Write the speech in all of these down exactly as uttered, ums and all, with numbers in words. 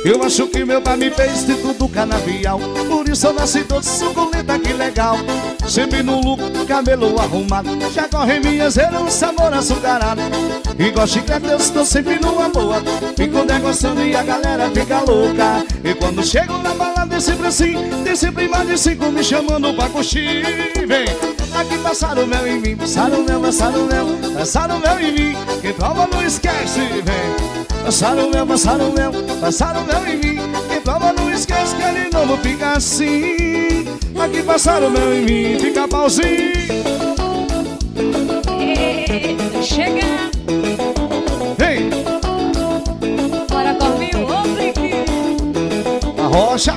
Eu acho que meu pai me fez de tudo canavial, por isso eu nasci doce, suculenta, que legal. Sempre no lucro, cabelo arrumado, já corre minhas heranças, amor açucarado. Igual chiclete eu estou sempre numa boa, fico negociando e a galera fica louca. E quando chego na balada é sempre assim, tem sempre mais de cinco me chamando pra curtir. Vem, aqui passaram o mel em mim, passaram o mel, passaram o mel, passaram o mel em mim. Quem prova não esquece, vem. Passaram o mel, passaram o mel, passaram o mel em mim. Quem prova não esquece que ele não fica assim. Aqui passaram o mel em mim, fica pauzinho. Eita, chega. Vem. Bora correr o outro aqui. A rocha.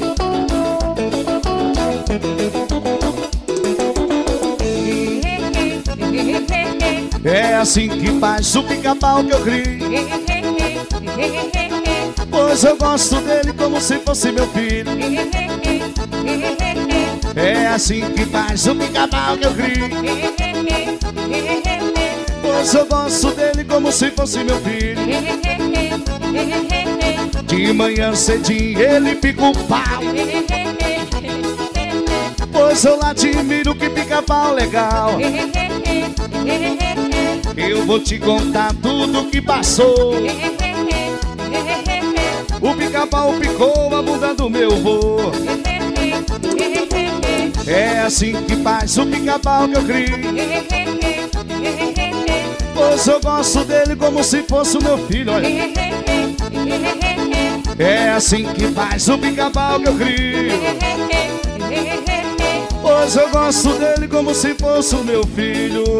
É assim que faz o pica-pau que eu crio, pois eu gosto dele como se fosse meu filho. É assim que faz o pica-pau que eu crio, pois eu gosto dele como se fosse meu filho. De manhã cedinho ele pica o pau, pois eu lá admiro que pica-pau legal. Eu vou te contar tudo que passou. O pica-pau picou a bunda do meu vô. É assim que faz o pica-pau que eu crio, pois eu gosto dele como se fosse o meu filho, olha. É assim que faz o pica-pau que eu crio, pois eu gosto dele como se fosse o meu filho.